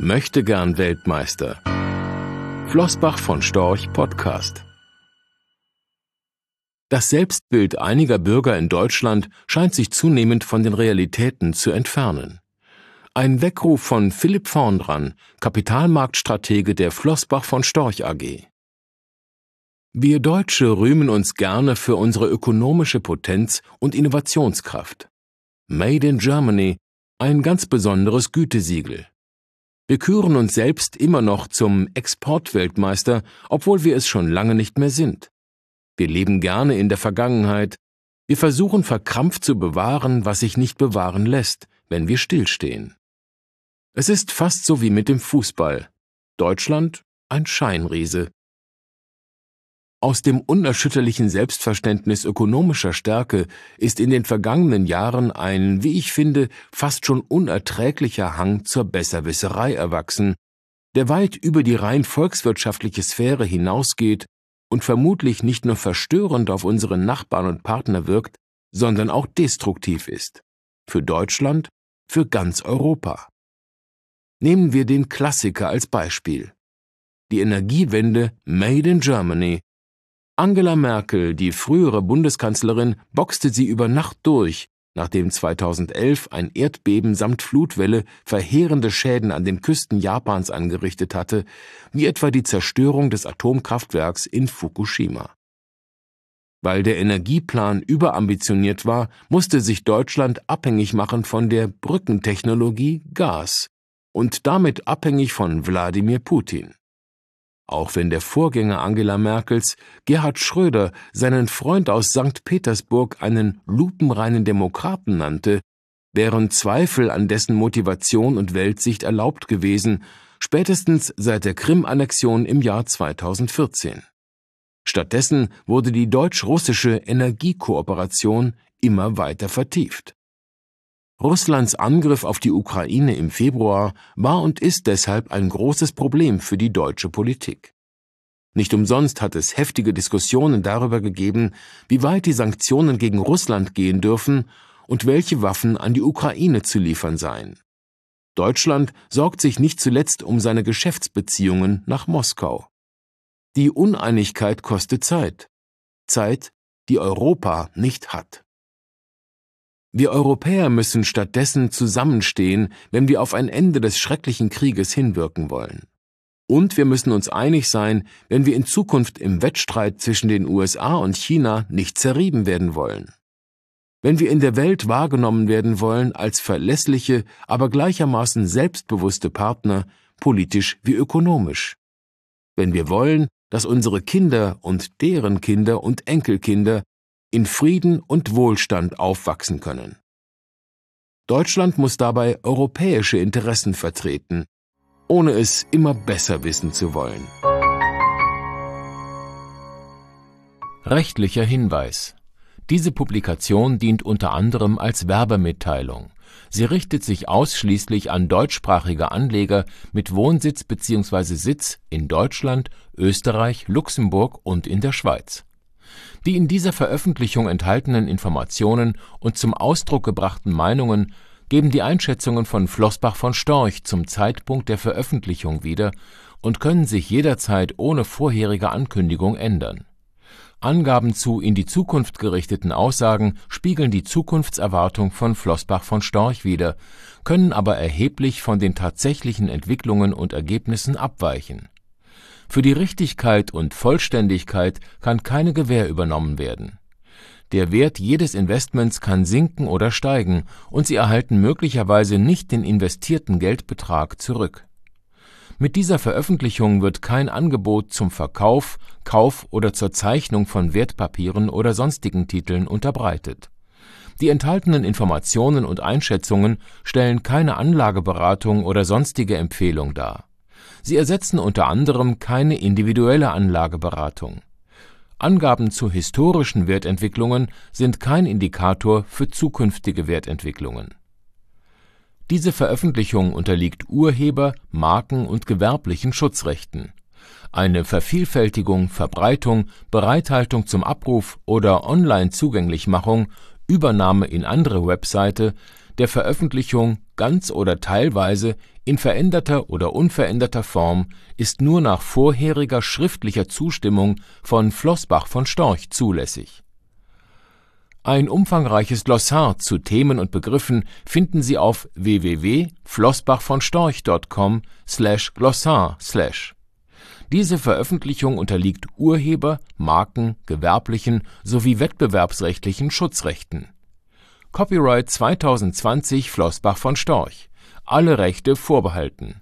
Möchte gern Weltmeister. Flossbach von Storch Podcast. Das Selbstbild einiger Bürger in Deutschland scheint sich zunehmend von den Realitäten zu entfernen. Ein Weckruf von Philipp Vorndran, Kapitalmarktstratege der Flossbach von Storch AG. Wir Deutsche rühmen uns gerne für unsere ökonomische Potenz und Innovationskraft. Made in Germany, ein ganz besonderes Gütesiegel. Wir küren uns selbst immer noch zum Exportweltmeister, obwohl wir es schon lange nicht mehr sind. Wir leben gerne in der Vergangenheit. Wir versuchen verkrampft zu bewahren, was sich nicht bewahren lässt, wenn wir stillstehen. Es ist fast so wie mit dem Fußball. Deutschland ein Scheinriese. Aus dem unerschütterlichen Selbstverständnis ökonomischer Stärke ist in den vergangenen Jahren ein, wie ich finde, fast schon unerträglicher Hang zur Besserwisserei erwachsen, der weit über die rein volkswirtschaftliche Sphäre hinausgeht und vermutlich nicht nur verstörend auf unsere Nachbarn und Partner wirkt, sondern auch destruktiv ist. Für Deutschland, für ganz Europa. Nehmen wir den Klassiker als Beispiel. Die Energiewende Made in Germany. Angela Merkel, die frühere Bundeskanzlerin, boxte sie über Nacht durch, nachdem 2011 ein Erdbeben samt Flutwelle verheerende Schäden an den Küsten Japans angerichtet hatte, wie etwa die Zerstörung des Atomkraftwerks in Fukushima. Weil der Energieplan überambitioniert war, musste sich Deutschland abhängig machen von der Brückentechnologie Gas und damit abhängig von Wladimir Putin. Auch wenn der Vorgänger Angela Merkels, Gerhard Schröder, seinen Freund aus St. Petersburg einen lupenreinen Demokraten nannte, wären Zweifel an dessen Motivation und Weltsicht erlaubt gewesen, spätestens seit der Krim-Annexion im Jahr 2014. Stattdessen wurde die deutsch-russische Energiekooperation immer weiter vertieft. Russlands Angriff auf die Ukraine im Februar war und ist deshalb ein großes Problem für die deutsche Politik. Nicht umsonst hat es heftige Diskussionen darüber gegeben, wie weit die Sanktionen gegen Russland gehen dürfen und welche Waffen an die Ukraine zu liefern seien. Deutschland sorgt sich nicht zuletzt um seine Geschäftsbeziehungen nach Moskau. Die Uneinigkeit kostet Zeit. Zeit, die Europa nicht hat. Wir Europäer müssen stattdessen zusammenstehen, wenn wir auf ein Ende des schrecklichen Krieges hinwirken wollen. Und wir müssen uns einig sein, wenn wir in Zukunft im Wettstreit zwischen den USA und China nicht zerrieben werden wollen. Wenn wir in der Welt wahrgenommen werden wollen als verlässliche, aber gleichermaßen selbstbewusste Partner, politisch wie ökonomisch. Wenn wir wollen, dass unsere Kinder und deren Kinder und Enkelkinder in Frieden und Wohlstand aufwachsen können. Deutschland muss dabei europäische Interessen vertreten, ohne es immer besser wissen zu wollen. Rechtlicher Hinweis. Diese Publikation dient unter anderem als Werbemitteilung. Sie richtet sich ausschließlich an deutschsprachige Anleger mit Wohnsitz bzw. Sitz in Deutschland, Österreich, Luxemburg und in der Schweiz. Die in dieser Veröffentlichung enthaltenen Informationen und zum Ausdruck gebrachten Meinungen geben die Einschätzungen von Flossbach von Storch zum Zeitpunkt der Veröffentlichung wieder und können sich jederzeit ohne vorherige Ankündigung ändern. Angaben zu in die Zukunft gerichteten Aussagen spiegeln die Zukunftserwartung von Flossbach von Storch wider, können aber erheblich von den tatsächlichen Entwicklungen und Ergebnissen abweichen. Für die Richtigkeit und Vollständigkeit kann keine Gewähr übernommen werden. Der Wert jedes Investments kann sinken oder steigen und Sie erhalten möglicherweise nicht den investierten Geldbetrag zurück. Mit dieser Veröffentlichung wird kein Angebot zum Verkauf, Kauf oder zur Zeichnung von Wertpapieren oder sonstigen Titeln unterbreitet. Die enthaltenen Informationen und Einschätzungen stellen keine Anlageberatung oder sonstige Empfehlung dar. Sie ersetzen unter anderem keine individuelle Anlageberatung. Angaben zu historischen Wertentwicklungen sind kein Indikator für zukünftige Wertentwicklungen. Diese Veröffentlichung unterliegt Urheber-, Marken- und gewerblichen Schutzrechten. Eine Vervielfältigung, Verbreitung, Bereithaltung zum Abruf oder Online-Zugänglichmachung Übernahme in andere Webseite, der Veröffentlichung ganz oder teilweise in veränderter oder unveränderter Form ist nur nach vorheriger schriftlicher Zustimmung von Floßbach von Storch zulässig. Ein umfangreiches Glossar zu Themen und Begriffen finden Sie auf www.floßbachvonstorch.com/Glossar/. Diese Veröffentlichung unterliegt Urheber-, Marken-, gewerblichen sowie wettbewerbsrechtlichen Schutzrechten. Copyright 2020 Floßbach von Storch. Alle Rechte vorbehalten